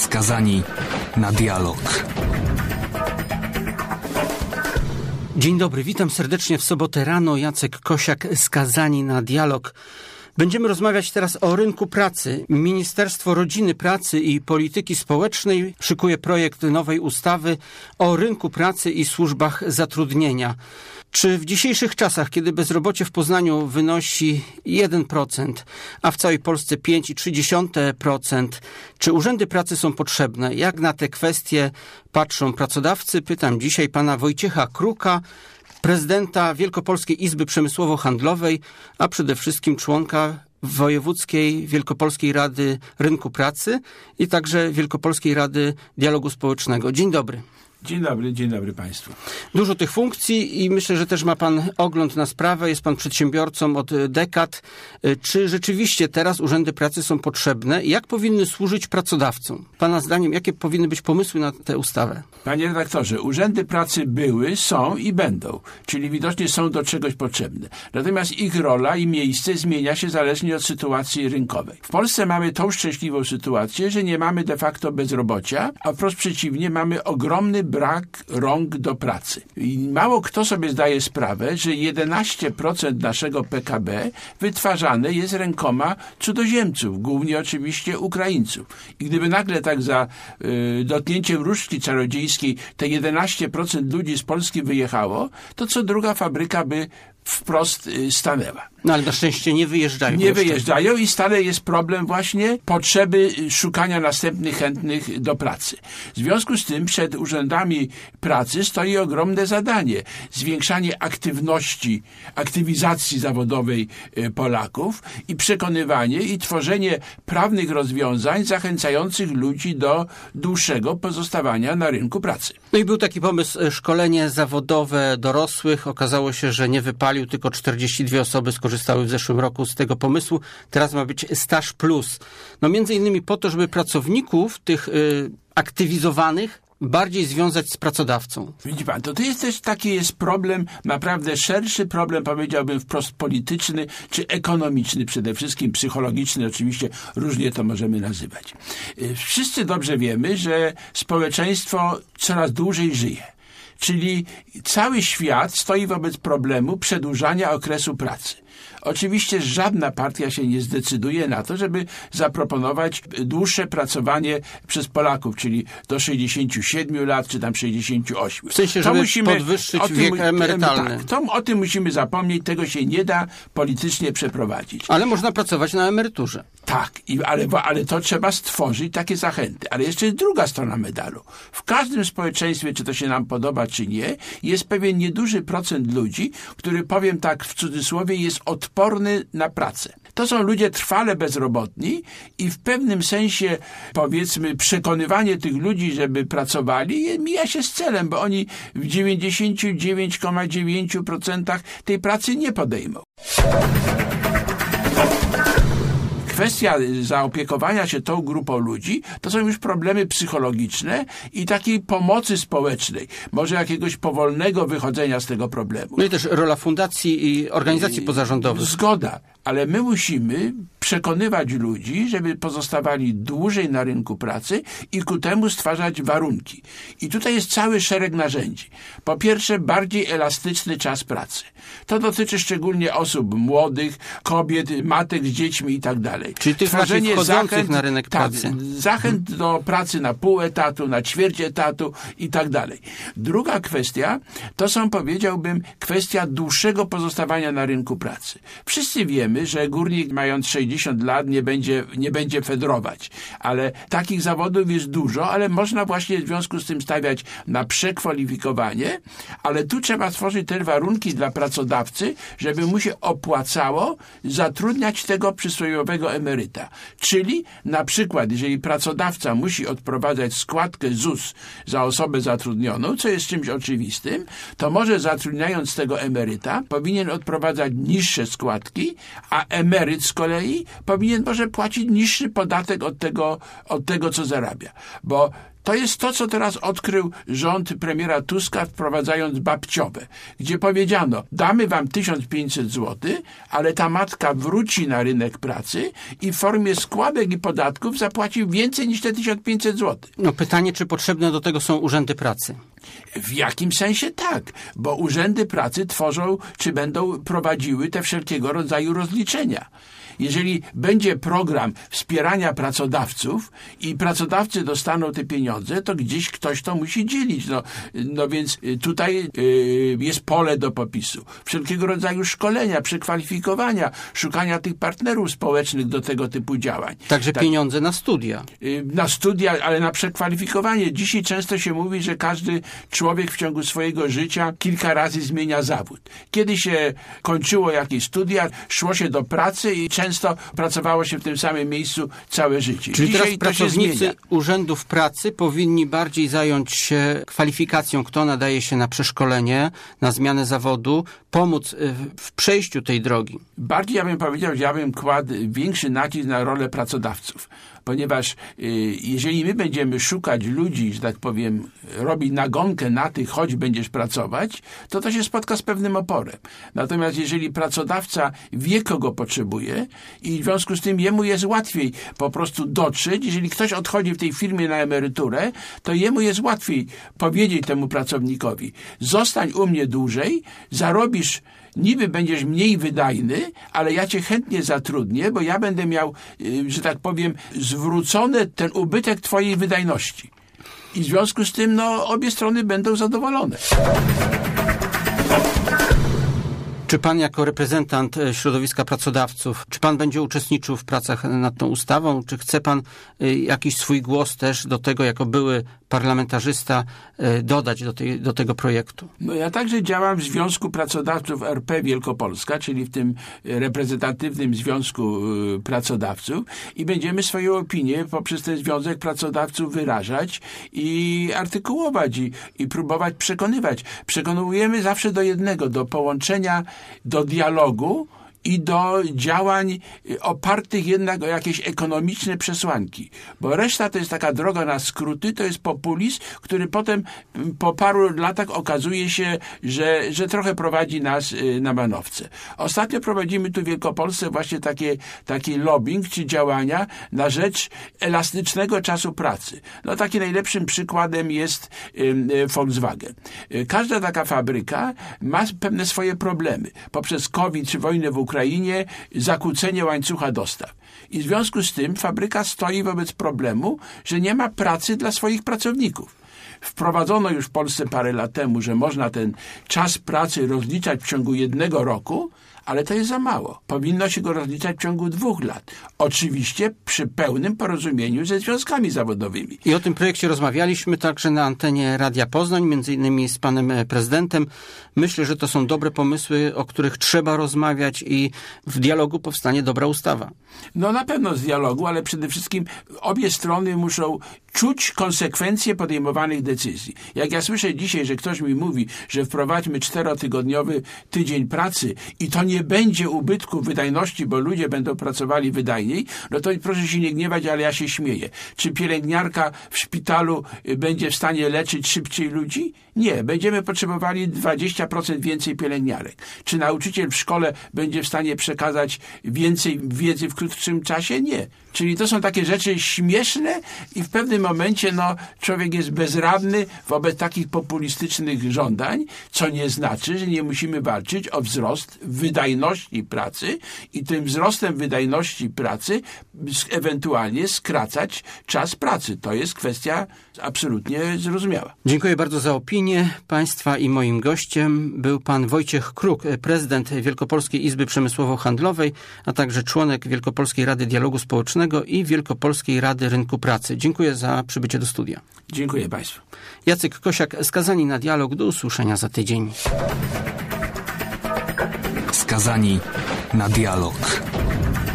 skazani na dialog. Dzień dobry, witam serdecznie w sobotę rano. Jacek Kosiak, Skazani na dialog. Będziemy rozmawiać teraz o rynku pracy. Ministerstwo Rodziny, Pracy i Polityki Społecznej szykuje projekt nowej ustawy o rynku pracy i służbach zatrudnienia. Czy w dzisiejszych czasach, kiedy bezrobocie w Poznaniu wynosi 1%, a w całej Polsce 5,3%, czy urzędy pracy są potrzebne? Jak na te kwestie patrzą pracodawcy? Pytam dzisiaj pana Wojciecha Kruka, prezydenta Wielkopolskiej Izby Przemysłowo-Handlowej, a przede wszystkim członka Wojewódzkiej Wielkopolskiej Rady Rynku Pracy i także Wielkopolskiej Rady Dialogu Społecznego. Dzień dobry. Dzień dobry Państwu. Dużo tych funkcji i myślę, że też ma pan ogląd na sprawę, jest pan przedsiębiorcą od dekad. Czy rzeczywiście teraz urzędy pracy są potrzebne i jak powinny służyć pracodawcom? Pana zdaniem, jakie powinny być pomysły na tę ustawę? Panie redaktorze, urzędy pracy były, są i będą, czyli widocznie są do czegoś potrzebne. Natomiast ich rola i miejsce zmienia się zależnie od sytuacji rynkowej. W Polsce mamy tą szczęśliwą sytuację, że nie mamy de facto bezrobocia, a wprost przeciwnie, mamy ogromny brak rąk do pracy. I mało kto sobie zdaje sprawę, że 11% naszego PKB wytwarzane jest rękoma cudzoziemców, głównie oczywiście Ukraińców. I gdyby nagle tak za dotknięciem różdżki czarodziejskiej te 11% ludzi z Polski wyjechało, to co druga fabryka by wprost stanęła. No ale na szczęście nie wyjeżdżają. Nie wyjeżdżają i stale jest problem właśnie potrzeby szukania następnych chętnych do pracy. W związku z tym przed urzędami pracy stoi ogromne zadanie. Zwiększanie aktywizacji zawodowej Polaków i przekonywanie i tworzenie prawnych rozwiązań zachęcających ludzi do dłuższego pozostawania na rynku pracy. No i był taki pomysł, szkolenie zawodowe dorosłych. Okazało się, że nie wypalił, tylko 42 osoby skorzystały w zeszłym roku z tego pomysłu. Teraz ma być staż plus. No między innymi po to, żeby pracowników tych aktywizowanych bardziej związać z pracodawcą. Widzi pan, to jest też taki problem, naprawdę szerszy problem, powiedziałbym wprost polityczny, czy ekonomiczny przede wszystkim, psychologiczny, oczywiście różnie to możemy nazywać. Wszyscy dobrze wiemy, że społeczeństwo coraz dłużej żyje. Czyli cały świat stoi wobec problemu przedłużania okresu pracy. Oczywiście żadna partia się nie zdecyduje na to, żeby zaproponować dłuższe pracowanie przez Polaków, czyli do 67 lat, czy tam 68. W sensie, żeby podwyższyć wiek emerytalny. Tak, o tym musimy zapomnieć, tego się nie da politycznie przeprowadzić. Ale można pracować na emeryturze. Tak, ale to trzeba stworzyć takie zachęty. Ale jeszcze jest druga strona medalu. W każdym społeczeństwie, czy to się nam podoba, czy nie, jest pewien nieduży procent ludzi, który, powiem tak w cudzysłowie, jest odporny na pracę. To są ludzie trwale bezrobotni i w pewnym sensie, powiedzmy, przekonywanie tych ludzi, żeby pracowali, mija się z celem, bo oni w 99,9% tej pracy nie podejmą. Kwestia zaopiekowania się tą grupą ludzi to są już problemy psychologiczne i takiej pomocy społecznej, może jakiegoś powolnego wychodzenia z tego problemu. No i też rola fundacji i organizacji pozarządowych. Zgoda, ale my musimy przekonywać ludzi, żeby pozostawali dłużej na rynku pracy i ku temu stwarzać warunki. I tutaj jest cały szereg narzędzi. Po pierwsze, bardziej elastyczny czas pracy. To dotyczy szczególnie osób młodych, kobiet, matek z dziećmi i tak dalej. Czyli tych raczej wchodzących na rynek pracy. Zachęt do pracy na pół etatu, na ćwierć etatu i tak dalej. Druga kwestia to są, powiedziałbym, kwestia dłuższego pozostawania na rynku pracy. Wszyscy wiemy, że górnik mając 60 lat nie będzie fedrować, ale takich zawodów jest dużo, ale można właśnie w związku z tym stawiać na przekwalifikowanie, ale tu trzeba stworzyć te warunki dla pracodawcy, żeby mu się opłacało zatrudniać tego przysłowiowego emeryta. Czyli na przykład, jeżeli pracodawca musi odprowadzać składkę ZUS za osobę zatrudnioną, co jest czymś oczywistym, to może zatrudniając tego emeryta powinien odprowadzać niższe składki, a emeryt z kolei powinien może płacić niższy podatek od tego, co zarabia. Bo To jest to, co teraz odkrył rząd premiera Tuska, wprowadzając babciowe, gdzie powiedziano, damy wam 1500 zł, ale ta matka wróci na rynek pracy i w formie składek i podatków zapłaci więcej niż te 1500 zł. No pytanie, czy potrzebne do tego są urzędy pracy? W jakim sensie tak, bo urzędy pracy tworzą, czy będą prowadziły te wszelkiego rodzaju rozliczenia. Jeżeli będzie program wspierania pracodawców i pracodawcy dostaną te pieniądze, to gdzieś ktoś to musi dzielić. No więc tutaj jest pole do popisu. Wszelkiego rodzaju szkolenia, przekwalifikowania, szukania tych partnerów społecznych do tego typu działań. Także pieniądze na studia. Na studia, ale na przekwalifikowanie. Dzisiaj często się mówi, że każdy człowiek w ciągu swojego życia kilka razy zmienia zawód. Kiedy się kończyło jakieś studia, szło się do pracy i często pracowało się w tym samym miejscu całe życie. Czyli dzisiaj teraz pracownicy urzędów pracy powinni bardziej zająć się kwalifikacją, kto nadaje się na przeszkolenie, na zmianę zawodu, pomóc w przejściu tej drogi. Bardziej ja bym powiedział, że ja bym kładł większy nacisk na rolę pracodawców. Ponieważ jeżeli my będziemy szukać ludzi, że tak powiem, robić nagonkę na tych, choć będziesz pracować, to się spotka z pewnym oporem. Natomiast jeżeli pracodawca wie, kogo potrzebuje i w związku z tym jemu jest łatwiej po prostu dotrzeć, jeżeli ktoś odchodzi w tej firmie na emeryturę, to jemu jest łatwiej powiedzieć temu pracownikowi, zostań u mnie dłużej, zarobisz, niby będziesz mniej wydajny, ale ja cię chętnie zatrudnię, bo ja będę miał, że tak powiem, zwrócony ten ubytek twojej wydajności. I w związku z tym, obie strony będą zadowolone. Czy pan jako reprezentant środowiska pracodawców, czy pan będzie uczestniczył w pracach nad tą ustawą? Czy chce pan jakiś swój głos też do tego, jako były parlamentarzysta, dodać do tego projektu? Ja także działam w Związku Pracodawców RP Wielkopolska, czyli w tym reprezentatywnym Związku Pracodawców i będziemy swoją opinię poprzez ten Związek Pracodawców wyrażać i artykułować i próbować przekonywać. Przekonujemy zawsze do jednego, do połączenia, do dialogu i do działań opartych jednak o jakieś ekonomiczne przesłanki. Bo reszta to jest taka droga na skróty, to jest populizm, który potem po paru latach okazuje się, że trochę prowadzi nas na manowce. Ostatnio prowadzimy tu w Wielkopolsce właśnie taki lobbying czy działania na rzecz elastycznego czasu pracy. Takim najlepszym przykładem jest Volkswagen. Każda taka fabryka ma pewne swoje problemy. Poprzez COVID czy wojnę w Ukrainie, zakłócenie łańcucha dostaw. I w związku z tym fabryka stoi wobec problemu, że nie ma pracy dla swoich pracowników. Wprowadzono już w Polsce parę lat temu, że można ten czas pracy rozliczać w ciągu 1 roku, ale to jest za mało. Powinno się go rozliczać w ciągu 2 lat. Oczywiście przy pełnym porozumieniu ze związkami zawodowymi. I o tym projekcie rozmawialiśmy także na antenie Radia Poznań, między innymi z panem prezydentem. Myślę, że to są dobre pomysły, o których trzeba rozmawiać i w dialogu powstanie dobra ustawa. Na pewno z dialogu, ale przede wszystkim obie strony muszą czuć konsekwencje podejmowanych decyzji. Jak ja słyszę dzisiaj, że ktoś mi mówi, że wprowadźmy 4-tygodniowy tydzień pracy i to nie będzie ubytku wydajności, bo ludzie będą pracowali wydajniej, to proszę się nie gniewać, ale ja się śmieję. Czy pielęgniarka w szpitalu będzie w stanie leczyć szybciej ludzi? Nie. Będziemy potrzebowali 20% więcej pielęgniarek. Czy nauczyciel w szkole będzie w stanie przekazać więcej wiedzy w krótszym czasie? Nie. Czyli to są takie rzeczy śmieszne i w pewnym momencie człowiek jest bezradny wobec takich populistycznych żądań, co nie znaczy, że nie musimy walczyć o wzrost wydajności pracy i tym wzrostem wydajności pracy ewentualnie skracać czas pracy. To jest kwestia absolutnie zrozumiała. Dziękuję bardzo za opinię państwa i moim gościem był pan Wojciech Kruk, prezydent Wielkopolskiej Izby Przemysłowo-Handlowej, a także członek Wielkopolskiej Rady Dialogu Społecznego i Wielkopolskiej Rady Rynku Pracy. Dziękuję za przybycie do studia. Dziękuję państwu. Jacek Kosiak, Skazani na dialog. Do usłyszenia za tydzień. Skazani na dialog.